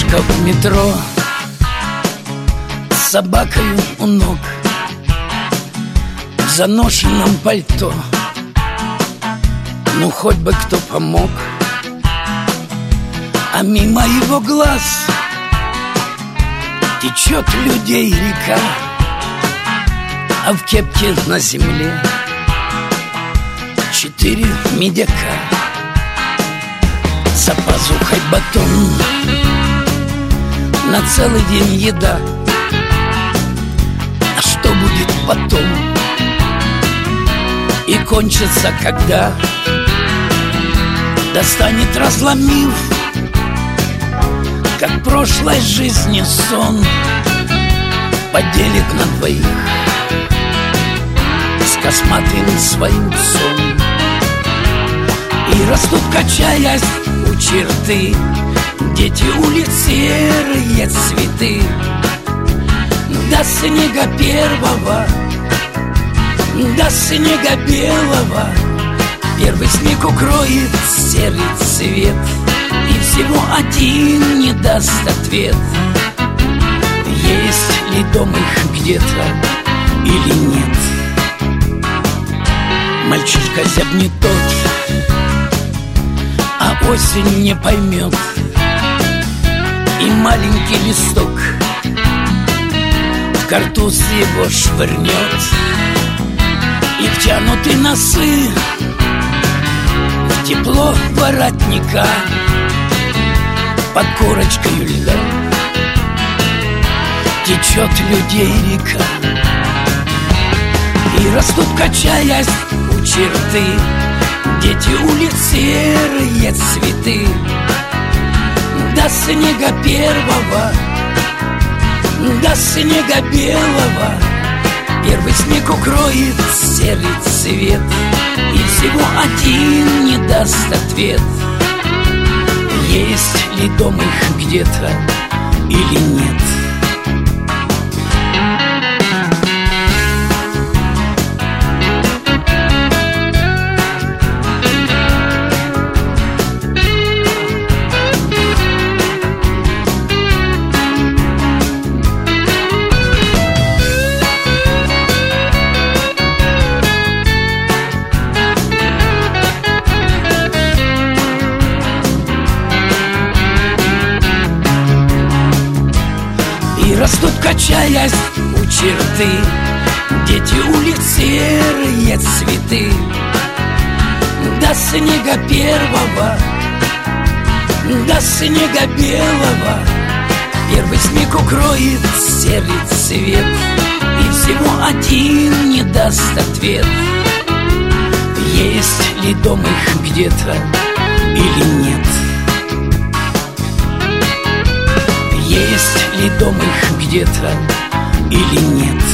Девушка в метро с собакою у ног, в заношенном пальто. Ну хоть бы кто помог. А мимо его глаз течет людей река, а в кепке на земле 4 медяка. За пазухой батон, на целый день еда. А что будет потом? И кончится когда? Достанет, разломив, как прошлой жизни сон, поделит на двоих с косматым своим псом. И растут, качаясь у черты, дети улиц серые цветы. До снега первого, до снега белого первый снег укроет серый цвет, и всего один не даст ответ: есть ли дом их где-то или нет. Мальчишка зябнет тот, а осень не поймет, и маленький листок в картуз его швырнет, и втянуты носы в тепло воротника под корочкой льда течет людей река. И растут, качаясь у черты, дети улиц серые цветы. До снега первого, до снега белого первый снег укроет серый цвет, и всего один не даст ответ: есть ли дом их где-то или нет. Растут, качаясь у черты, дети улиц серые цветы. До снега первого, до снега белого первый снег укроет серый цвет, и всего один не даст ответ: есть ли дом их где-то или нет. Есть ли дом их где-то или нет.